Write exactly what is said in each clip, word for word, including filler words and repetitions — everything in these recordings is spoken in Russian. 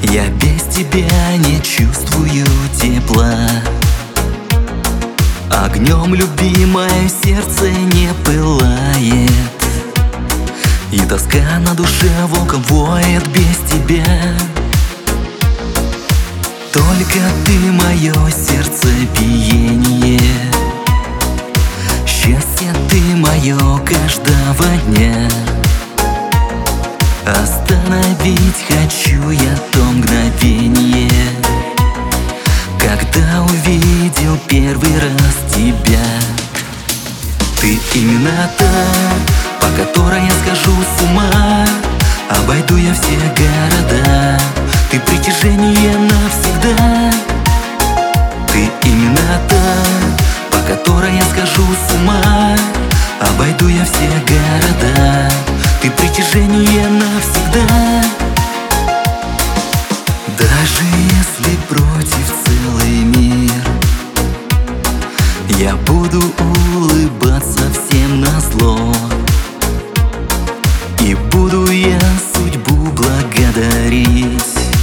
Я без тебя не чувствую тепла. Огнем любви мое сердце не пылает, и тоска на душе волком воет без тебя. Только ты мое сердцебиение, счастье ты мое каждого дня. Остановить хочу я то мгновение, когда увидел первый раз тебя. Ты именно та, по которой я схожу с ума. Обойду я все города, ты притяжение навсегда. Ты именно та, по которой я схожу с ума. Обойду я все города, ты притяжение навсегда. Даже если против целый мир, я буду улыбаться всем назло. И буду я судьбу благодарить,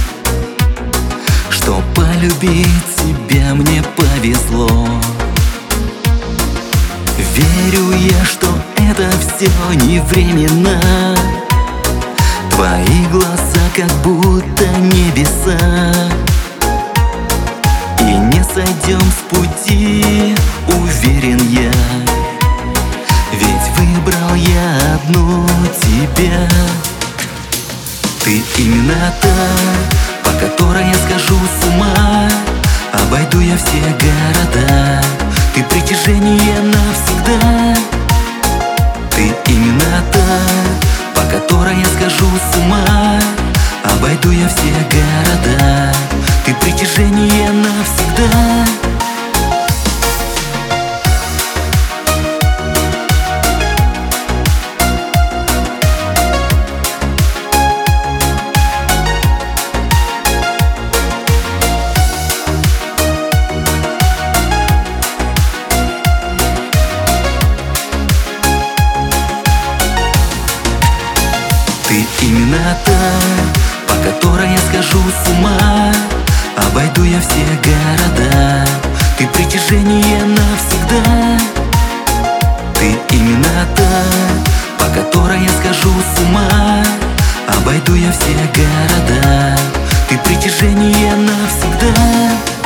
что полюбить тебя мне повезло. Верю я, что это все не временно. Твои глаза как будто небеса, и не сойдем с пути, уверен я. Ведь выбрал я одну тебя. Ты именно та, по которой я схожу с ума. Обойду я все города, ты притяжение навсегда. Ты именно та, по которой я схожу с ума. Обойду я все города, ты притяжение навсегда. Ты именно та, по которой я схожу с ума. Обойду я все города, ты притяжение навсегда. Ты именно та, по которой я схожу с ума. Обойду я все города, ты притяжение навсегда.